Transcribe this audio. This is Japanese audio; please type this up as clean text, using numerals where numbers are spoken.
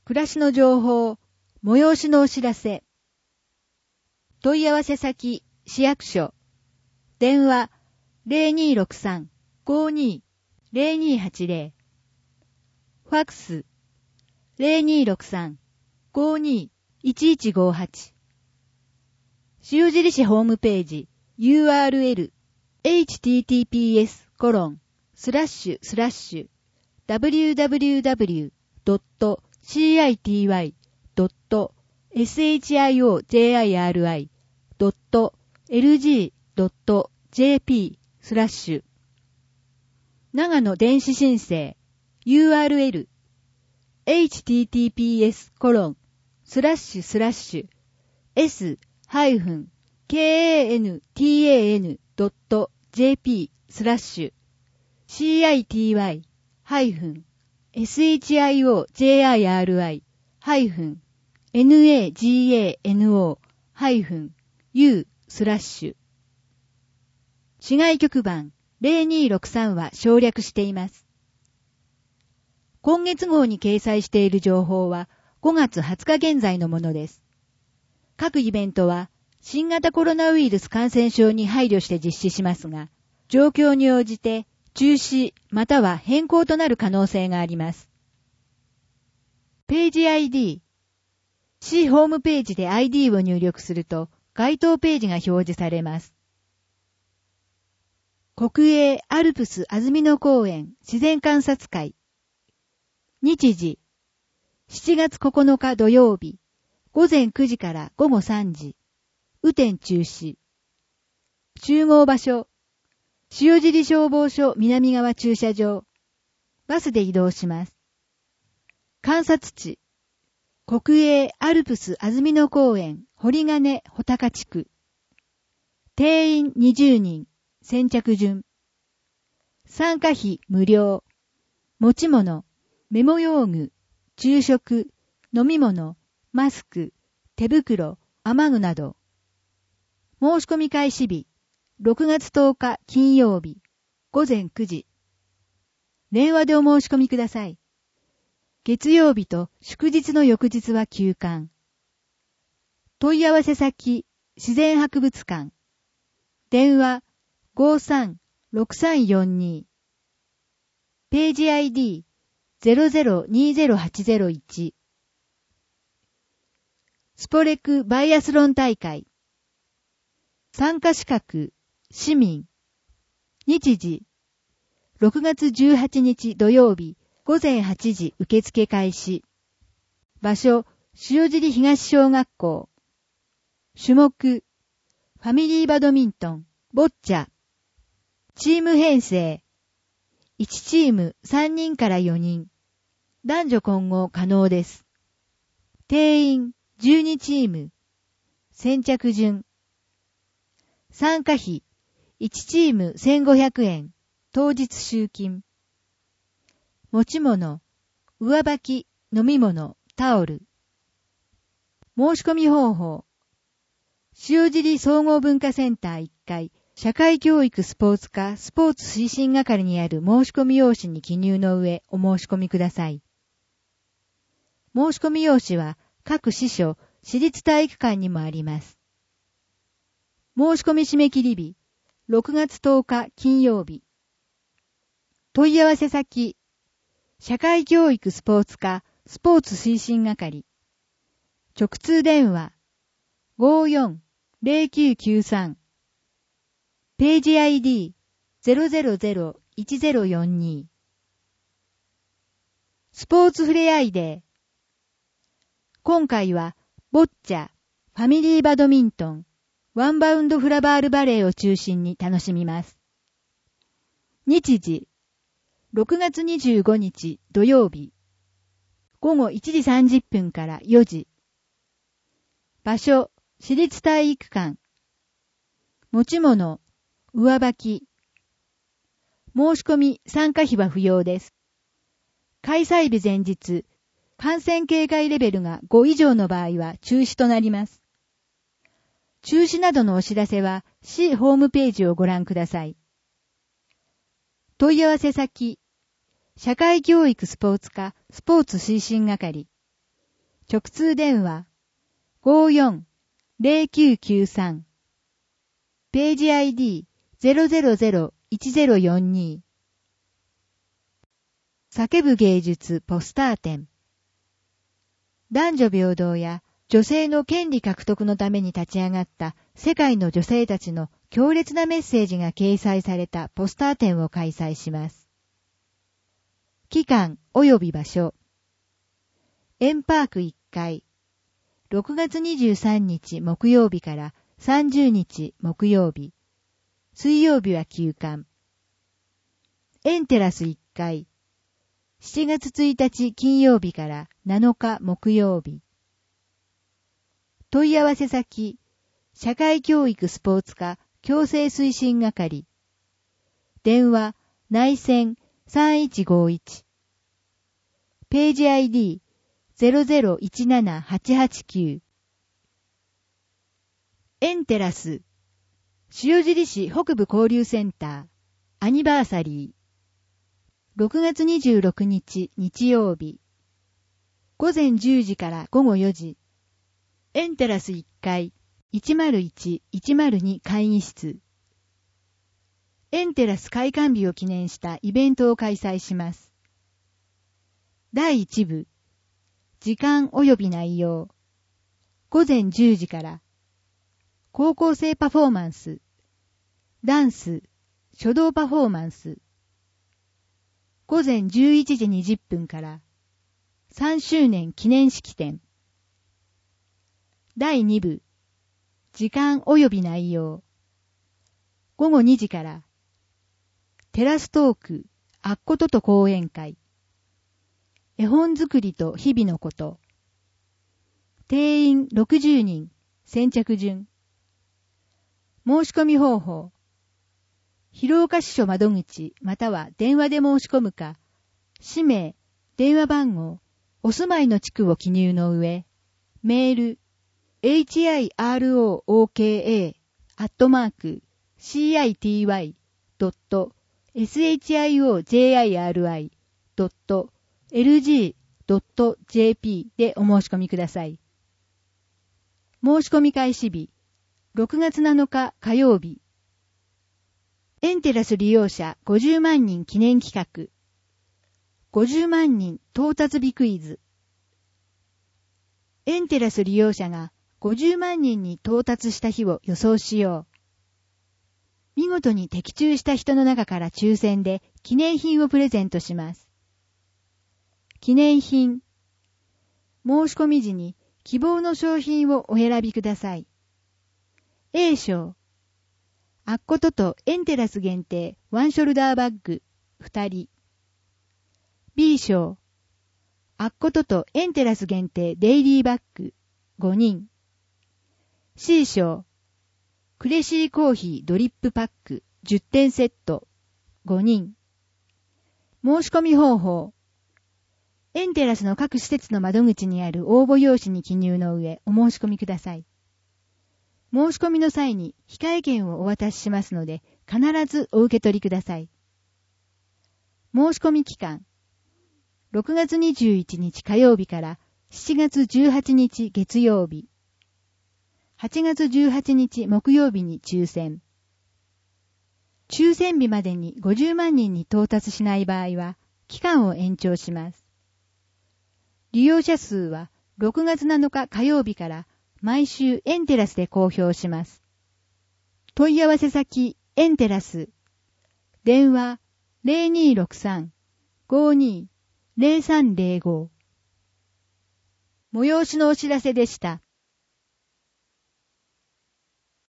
暮らしの情報、催しのお知らせ。問い合わせ先、市役所。電話、0263-52-0280。ファックス、0263-52-1158。塩尻市ホームページ、URL、https://www.city.shiri.lg.jp/ 長野電子申請 URL https://city-city.jp/city-nagano-u/ 市外局番0263は省略しています。今月号に掲載している情報は5月20日現在のものです。各イベントは新型コロナウイルス感染症に配慮して実施しますが、状況に応じて中止または変更となる可能性があります。ページ ID。市ホームページで ID を入力すると該当ページが表示されます。国営アルプス安曇野公園自然観察会。日時、7月9日土曜日、午前9時から午後3時、雨天中止。集合場所、塩尻消防署南側駐車場。バスで移動します。観察地、国営アルプス安曇野公園堀金穂高地区。定員20人。先着順。参加費無料。持ち物、メモ用具、昼食、飲み物、マスク、手袋、雨具など。申し込み開始日、6月10日金曜日、午前9時。電話でお申し込みください。月曜日と祝日の翌日は休館。問い合わせ先、自然博物館。電話、53-6342。ページ ID00208001。スポレクバイアスロン大会。参加資格、市民。日時、6月18日土曜日、午前8時受付開始。場所、塩尻東小学校。種目、ファミリーバドミントン、ボッチャ。チーム編成。1チーム3人から4人。男女混合可能です。定員12チーム。先着順。参加費。1チーム1500円。当日集金。持ち物。上履き、飲み物、タオル。申し込み方法。塩尻総合文化センター1階。社会教育スポーツ課スポーツ推進係にある申し込み用紙に記入の上お申し込みください。申し込み用紙は各支所、市立体育館にもあります。申し込み締め切り日、6月10日金曜日。問い合わせ先、社会教育スポーツ課スポーツ推進係。直通電話、54-0993。ページ ID00011042。スポーツフレアイデー。今回はボッチャ、ファミリーバドミントン、ワンバウンドフラバールバレーを中心に楽しみます。日時、6月25日土曜日、午後1時30分から4時。場所、市立体育館。持ち物、上履き。申し込み参加費は不要です。開催日前日、感染警戒レベルが5以上の場合は中止となります。中止などのお知らせは市ホームページをご覧ください。問い合わせ先、社会教育スポーツ課スポーツ推進係。 直通電話 54-0993 ページ ID0001042 叫ぶ芸術ポスター展。男女平等や女性の権利獲得のために立ち上がった世界の女性たちの強烈なメッセージが掲載されたポスター展を開催します。期間及び場所。エンパーク1階。6月23日木曜日から30日木曜日。水曜日は休館。エンテラス1階。7月1日金曜日から7日木曜日。問い合わせ先、社会教育スポーツ科矯正推進係。電話、内線3151。ページ ID0017889。エンテラス、塩尻市北部交流センター、アニバーサリー。6月26日日曜日。午前10時から午後4時。エンテラス1階 101-102 会議室。エンテラス開館日を記念したイベントを開催します。第1部。時間及び内容。午前10時から。高校生パフォーマンス。ダンス。書道パフォーマンス。午前11時20分から3周年記念式典。第2部時間及び内容。午後2時からテラストークあっことと講演会。絵本作りと日々のこと。定員60人先着順。申し込み方法。広岡支所窓口または電話で申し込むか、氏名、電話番号、お住まいの地区を記入の上、メール、hiro.city.city.shiri.lg.jp でお申し込みください。申し込み開始日、6月7日火曜日。エンテラス利用者50万人記念企画。50万人到達日クイズ。エンテラス利用者が50万人に到達した日を予想しよう。見事に的中した人の中から抽選で記念品をプレゼントします。記念品。申し込み時に希望の商品をお選びください。A 賞。あっこととエンテラス限定ワンショルダーバッグ2人。B 賞。あっこととエンテラス限定デイリーバッグ5人。C 賞。クレシーコーヒードリップパック10点セット5人。申し込み方法。エンテラスの各施設の窓口にある応募用紙に記入の上お申し込みください。申し込みの際に控え券をお渡ししますので、必ずお受け取りください。申し込み期間。6月21日火曜日から7月18日月曜日。8月18日木曜日に抽選。抽選日までに50万人に到達しない場合は、期間を延長します。利用者数は6月7日火曜日から毎週エンテラスで公表します。問い合わせ先エンテラス。電話 0263-52-0305。催しのお知らせでした。